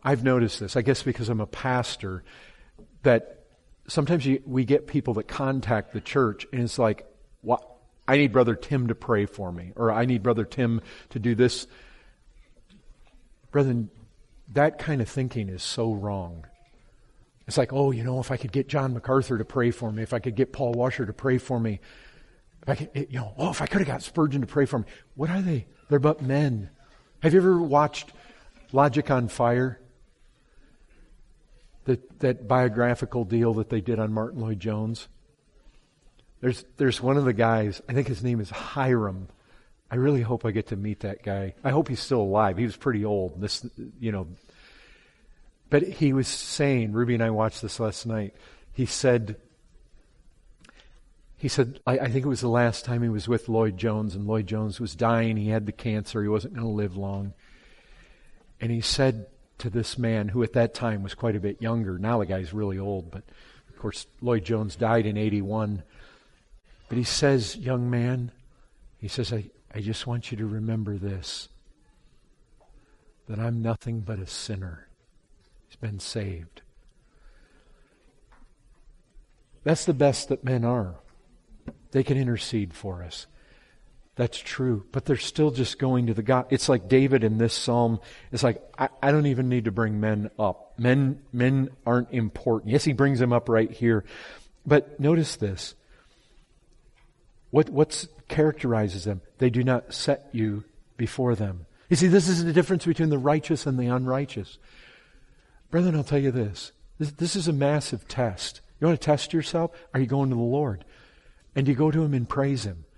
I've noticed this, I guess because I'm a pastor, that sometimes we get people that contact the church and it's like, well, I need Brother Tim to pray for me, or I need Brother Tim to do this. Brethren, that kind of thinking is so wrong. It's like, oh, if I could get John MacArthur to pray for me, if I could get Paul Washer to pray for me, if I could, if I could have got Spurgeon to pray for me. What are they? They're but men. Have you ever watched Logic on Fire? That biographical deal that they did on Martin Lloyd-Jones? There's one of the guys, I think his name is Hiram. I really hope I get to meet that guy. I hope he's still alive. He was pretty old. But he was saying, Ruby and I watched this last night, he said, I think it was the last time he was with Lloyd-Jones, and Lloyd-Jones was dying. He had the cancer. He wasn't going to live long. And he said to this man, who at that time was quite a bit younger, now the guy's really old, but of course Lloyd-Jones died in 81. But he says, young man, he says, I just want you to remember this, that I'm nothing but a sinner. He's been saved. That's the best that men are. They can intercede for us. That's true. But they're still just going to the God. It's like David in this psalm. It's like, I don't even need to bring men up. Men aren't important. Yes, he brings them up right here. But notice this. What characterizes them? They do not set you before them. You see, this is the difference between the righteous and the unrighteous. Brethren, I'll tell you this. This is a massive test. You want to test yourself? Are you going to the Lord? And you go to Him and praise Him.